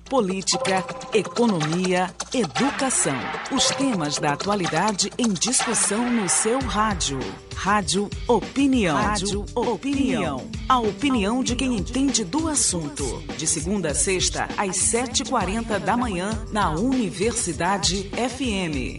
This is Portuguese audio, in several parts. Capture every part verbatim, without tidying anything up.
política, economia, educação. Os temas da atualidade em discussão no seu rádio. Rádio Opinião. Rádio Opinião. A opinião de quem entende do assunto. De segunda a sexta, às sete e quarenta da manhã, na Universidade F M.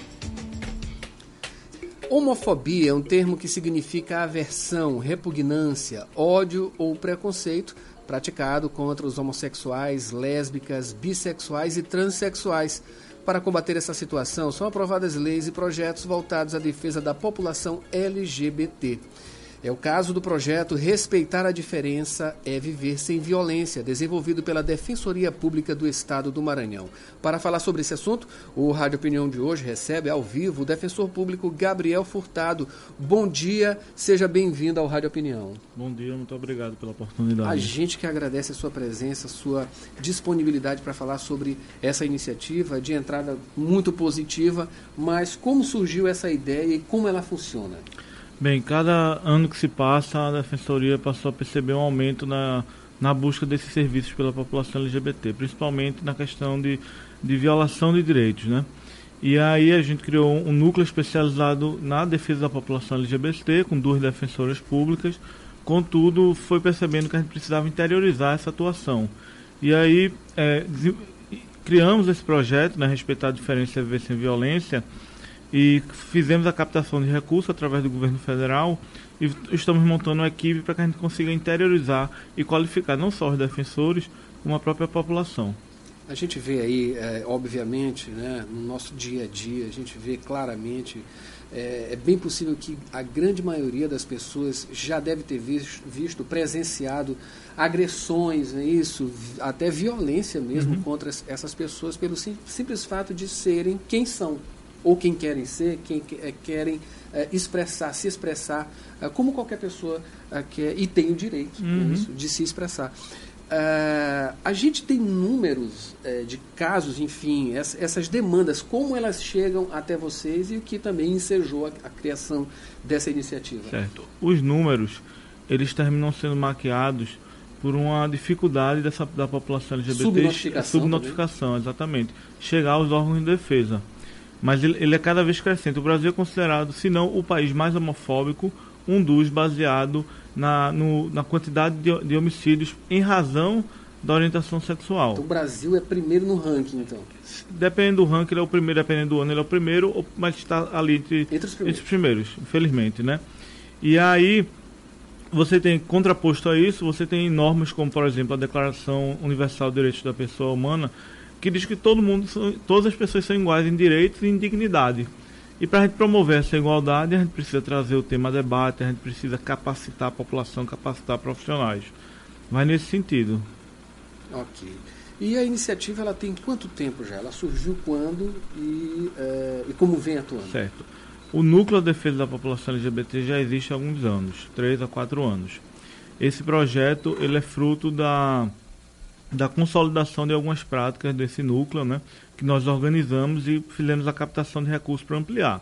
Homofobia é um termo que significa aversão, repugnância, ódio ou preconceito praticado contra os homossexuais, lésbicas, bissexuais e transexuais. Para combater essa situação, são aprovadas leis e projetos voltados à defesa da população L G B T. É o caso do projeto Respeitar a Diferença é Viver Sem Violência, desenvolvido pela Defensoria Pública do Estado do Maranhão. Para falar sobre esse assunto, o Rádio Opinião de hoje recebe ao vivo o defensor público Gabriel Furtado. Bom dia, seja bem-vindo ao Rádio Opinião. Bom dia, muito obrigado pela oportunidade. A gente que agradece a sua presença, a sua disponibilidade para falar sobre essa iniciativa, de entrada muito positiva, mas como surgiu essa ideia e como ela funciona? Bem, cada ano que se passa, a Defensoria passou a perceber um aumento na, na busca desses serviços pela população L G B T, principalmente na questão de, de violação de direitos, né? E aí a gente criou um núcleo especializado na defesa da população L G B T, com duas defensoras públicas. Contudo, foi percebendo que a gente precisava interiorizar essa atuação. E aí é, criamos esse projeto, né, Respeitar a Diferença e Viver Sem Violência, e fizemos a captação de recursos através do governo federal e estamos montando uma equipe para que a gente consiga interiorizar e qualificar não só os defensores, como a própria população. A gente vê aí, é, obviamente, né, no nosso dia a dia, a gente vê claramente, é, é bem possível que a grande maioria das pessoas já deve ter visto, visto presenciado agressões, né, isso, até violência mesmo, uhum, contra essas pessoas pelo sim, simples fato de serem quem são, ou quem querem ser, quem querem é, expressar, se expressar, é, como qualquer pessoa é, quer, e tem o direito, uhum, né, isso, de se expressar. É, a gente tem números é, de casos, enfim, essa, essas demandas, como elas chegam até vocês e o que também ensejou a, a criação dessa iniciativa. Certo. Os números, eles terminam sendo maquiados por uma dificuldade dessa, da população L G B T. Subnotificação. Subnotificação, exatamente. Chegar aos órgãos de defesa. Mas ele, ele é cada vez crescente. O Brasil é considerado, se não o país mais homofóbico, um dos baseado na, no, na quantidade de, de homicídios em razão da orientação sexual. Então o Brasil é primeiro no ranking, então? Dependendo do ranking, ele é o primeiro, dependendo do ano, ele é o primeiro, mas está ali entre, entre, os, primeiros. entre os primeiros, infelizmente, né? E aí, você tem, contraposto a isso, você tem normas como, por exemplo, a Declaração Universal de Direitos da Pessoa Humana, que diz que todo mundo, todas as pessoas são iguais em direitos e em dignidade. E para a gente promover essa igualdade, a gente precisa trazer o tema a debate, a gente precisa capacitar a população, capacitar profissionais. Vai nesse sentido. Ok. E a iniciativa, ela tem quanto tempo já? Ela surgiu quando e, é, e como vem atuando? Certo. O Núcleo de Defesa da População L G B T já existe há alguns anos, três a quatro anos. Esse projeto, ele é fruto da... da consolidação de algumas práticas desse núcleo, né, que nós organizamos e fizemos a captação de recursos para ampliar.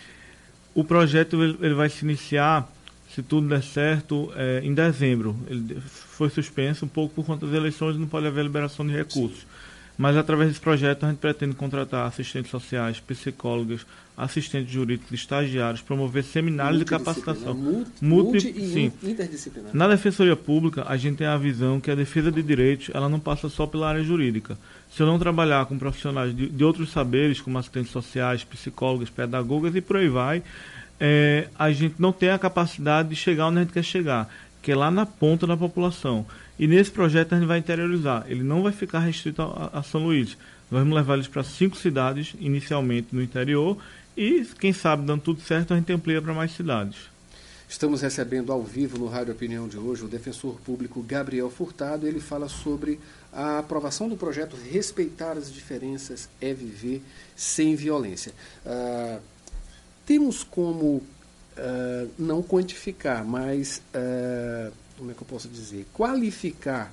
O projeto ele, ele vai se iniciar, se tudo der certo, é, em dezembro. Ele foi suspenso um pouco por conta das eleições, não pode haver liberação de recursos. Sim. Mas através desse projeto a gente pretende contratar assistentes sociais, psicólogas, assistentes jurídicos, estagiários, promover seminários de capacitação. Multi, multi, multi sim. e interdisciplinar. Na Defensoria Pública, a gente tem a visão que a defesa de direitos ela não passa só pela área jurídica. Se eu não trabalhar com profissionais de, de outros saberes, como assistentes sociais, psicólogas, pedagogas e por aí vai, é, a gente não tem a capacidade de chegar onde a gente quer chegar, que é lá na ponta da população. E nesse projeto a gente vai interiorizar. Ele não vai ficar restrito a, a São Luís. Nós vamos levar eles para cinco cidades, inicialmente no interior, e quem sabe, dando tudo certo, a gente amplia para mais cidades. Estamos recebendo ao vivo no Rádio Opinião de hoje o defensor público Gabriel Furtado. Ele fala sobre a aprovação do projeto Respeitar as Diferenças é Viver Sem Violência. Uh, temos como uh, não quantificar, mas... Uh, como é que eu posso dizer, qualificar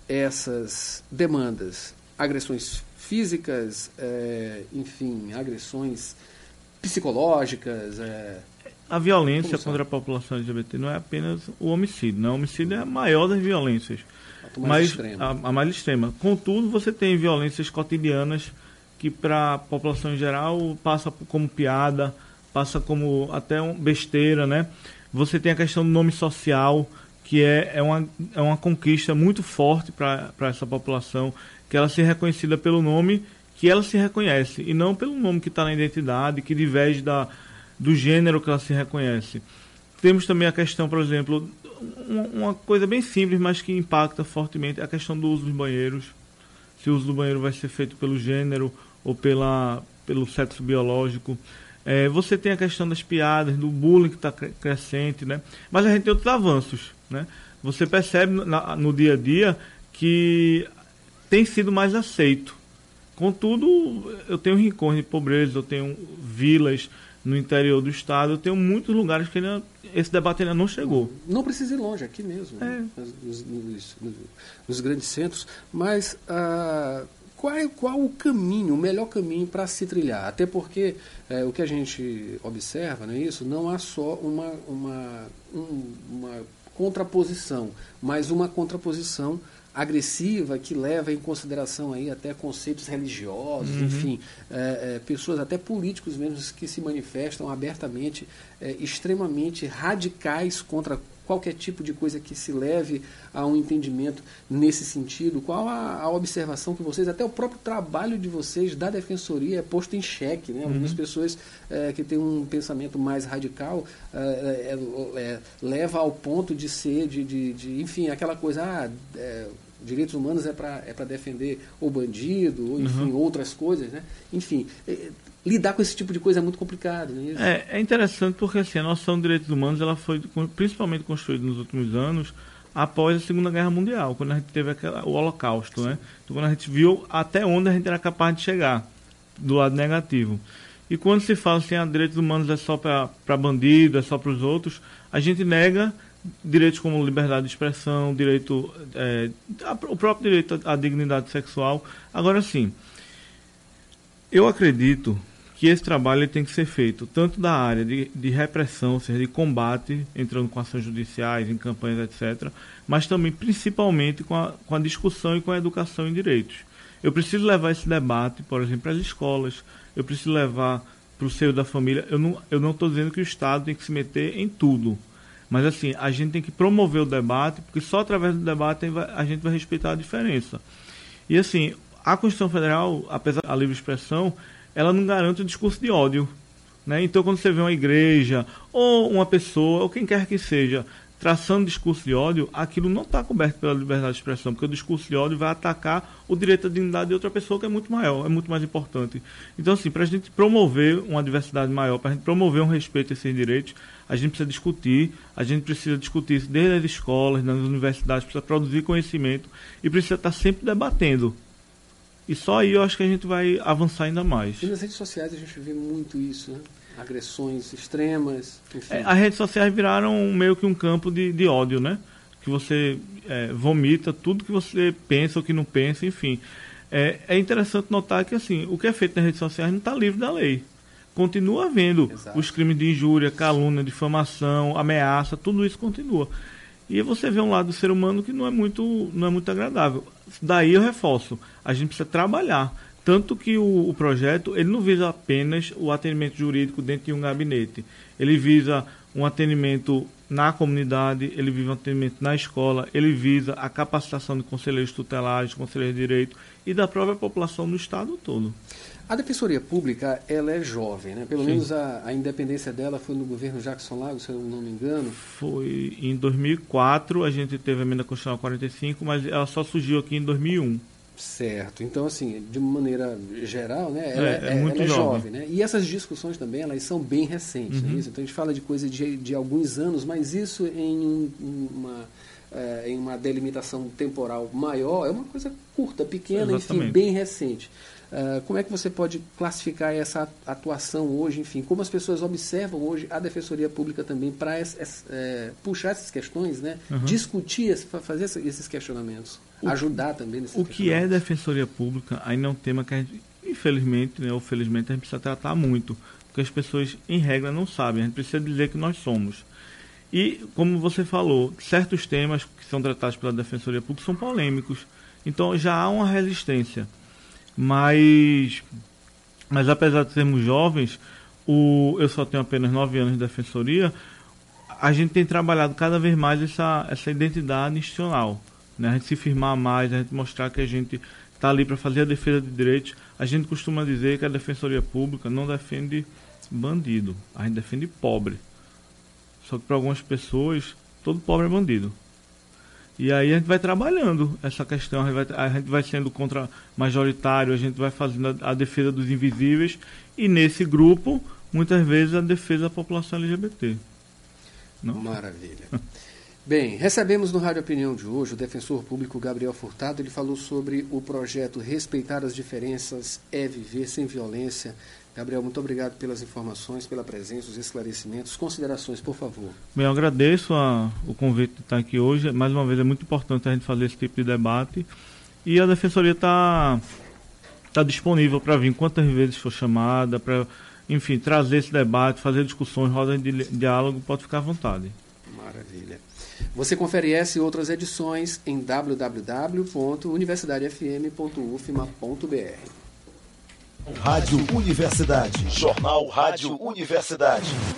essas demandas, agressões físicas, é, enfim, agressões psicológicas. É, a violência contra a população L G B T não é apenas o homicídio, né? O homicídio é a maior das violências. Exato, mais mas extrema. A, a mais extrema. Contudo, você tem violências cotidianas que para a população em geral passa como piada, passa como até um besteira, né? Você tem a questão do nome social, que é, é, uma, é uma conquista muito forte para essa população, que ela seja reconhecida pelo nome que ela se reconhece, e não pelo nome que está na identidade, que diverge da, do gênero que ela se reconhece. Temos também a questão, por exemplo, uma, uma coisa bem simples, mas que impacta fortemente, a questão do uso dos banheiros. Se o uso do banheiro vai ser feito pelo gênero ou pela, pelo sexo biológico. É, você tem a questão das piadas, do bullying que está crescente, né? Mas a gente tem outros avanços, né? Você percebe na, no dia a dia que tem sido mais aceito. Contudo, eu tenho rincões de pobreza, eu tenho vilas no interior do estado, eu tenho muitos lugares que ainda, esse debate ainda não chegou. Não precisa ir longe, aqui mesmo, é. né? nos, nos, nos, nos grandes centros, mas ah, qual, é, qual o caminho, o melhor caminho para se trilhar? Até porque é, o que a gente observa, não é isso? Não há só uma, uma, um, uma contraposição, mas uma contraposição agressiva que leva em consideração aí até conceitos religiosos, uhum. enfim, é, é, pessoas até políticos mesmo que se manifestam abertamente, é, extremamente radicais contra qualquer tipo de coisa que se leve a um entendimento nesse sentido. Qual a, a observação que vocês, até o próprio trabalho de vocês da Defensoria é posto em xeque, né? Algumas uhum. pessoas é, que têm um pensamento mais radical é, é, é, leva ao ponto de ser, de, de, de enfim, aquela coisa, ah, é, direitos humanos é para é para defender o bandido, ou enfim, uhum. outras coisas, né? Enfim, é, lidar com esse tipo de coisa é muito complicado, não é isso? É, é interessante porque assim, a noção de direitos humanos ela foi principalmente construída nos últimos anos após a Segunda Guerra Mundial, quando a gente teve aquela, o Holocausto, né? Então, quando a gente viu até onde a gente era capaz de chegar, do lado negativo. E quando se fala assim, ah, direitos humanos é só para bandido, é só para os outros, a gente nega direitos como liberdade de expressão, direito, é, o próprio direito à dignidade sexual. Agora sim, eu acredito que esse trabalho tem que ser feito tanto da área de, de repressão, ou seja, de combate, entrando com ações judiciais, em campanhas, etcétera, mas também, principalmente, com a, com a discussão e com a educação em direitos. Eu preciso levar esse debate, por exemplo, para as escolas, eu preciso levar para o seio da família. Eu não eu não estou dizendo que o Estado tem que se meter em tudo, mas assim, a gente tem que promover o debate, porque só através do debate a gente vai respeitar a diferença. E assim, a Constituição Federal, apesar da livre expressão, ela não garante o discurso de ódio, né? Então, quando você vê uma igreja, ou uma pessoa, ou quem quer que seja, traçando discurso de ódio, aquilo não está coberto pela liberdade de expressão, porque o discurso de ódio vai atacar o direito à dignidade de outra pessoa, que é muito maior, é muito mais importante. Então, assim, para a gente promover uma diversidade maior, para a gente promover um respeito a esses direitos, a gente precisa discutir, a gente precisa discutir isso desde as escolas, nas universidades, precisa produzir conhecimento e precisa estar sempre debatendo. E só aí eu acho que a gente vai avançar ainda mais. E nas redes sociais a gente vê muito isso, né? Agressões extremas, enfim. É, as redes sociais viraram meio que um campo de, de ódio, né? Que você é, vomita tudo que você pensa ou que não pensa, enfim. É, é interessante notar que assim, o que é feito nas redes sociais não está livre da lei. Continua havendo Exato. Os crimes de injúria, calúnia, difamação, ameaça, tudo isso continua. E você vê um lado do ser humano que não é muito, não é muito agradável. Daí eu reforço, a gente precisa trabalhar. Tanto que o, o projeto ele não visa apenas o atendimento jurídico dentro de um gabinete. Ele visa um atendimento na comunidade, ele visa um atendimento na escola, ele visa a capacitação de conselheiros tutelares, conselheiros de direito e da própria população no estado todo. A Defensoria Pública, ela é jovem, né? Pelo Sim. menos a, a independência dela foi no governo Jackson Lagos, se eu não me engano. Foi em dois mil e quatro, a gente teve a emenda constitucional quarenta e cinco, mas ela só surgiu aqui em dois mil e um. Certo. Então, assim, de uma maneira geral, né, ela é, é, muito ela é jovem. jovem, né? E essas discussões também, elas são bem recentes, uhum. né? Isso? Então a gente fala de coisa de, de alguns anos, mas isso em um, uma, é, em uma delimitação temporal maior é uma coisa curta, pequena, Exatamente. Enfim, bem recente. Uh, como é que você pode classificar essa atuação hoje, enfim, como as pessoas observam hoje a Defensoria Pública também para é, puxar essas questões, né? Uhum. Discutir, fazer esses questionamentos, o, ajudar também nesses O que é Defensoria Pública ainda é um tema que a gente, infelizmente, né, ou felizmente, a gente precisa tratar muito, porque as pessoas, em regra, não sabem, a gente precisa dizer que nós somos. E, como você falou, certos temas que são tratados pela Defensoria Pública são polêmicos. Então, já há uma resistência. Mas, mas apesar de sermos jovens, o, eu só tenho apenas nove anos de Defensoria, a gente tem trabalhado cada vez mais essa, essa identidade institucional. Né? A gente se firmar mais, a gente mostrar que a gente está ali para fazer a defesa de direitos. A gente costuma dizer que a Defensoria Pública não defende bandido, a gente defende pobre. Só que para algumas pessoas, todo pobre é bandido. E aí a gente vai trabalhando essa questão, a gente vai, a gente vai sendo contra majoritário, a gente vai fazendo a, a defesa dos invisíveis e nesse grupo, muitas vezes, a defesa da população L G B T. Não? Maravilha. Bem, recebemos no Rádio Opinião de hoje o defensor público Gabriel Furtado. Ele falou sobre o projeto Respeitar as Diferenças é Viver Sem Violência. Gabriel, muito obrigado pelas informações, pela presença, os esclarecimentos. Considerações, por favor. Bem, eu agradeço a, o convite de estar aqui hoje. Mais uma vez, é muito importante a gente fazer esse tipo de debate. E a Defensoria está tá disponível para vir quantas vezes for chamada, para, enfim, trazer esse debate, fazer discussões, rodas de diálogo, pode ficar à vontade. Maravilha. Você confere essa e outras edições em w w w ponto universidade f m ponto u f m a ponto b r. Rádio Universidade. Jornal Rádio Universidade.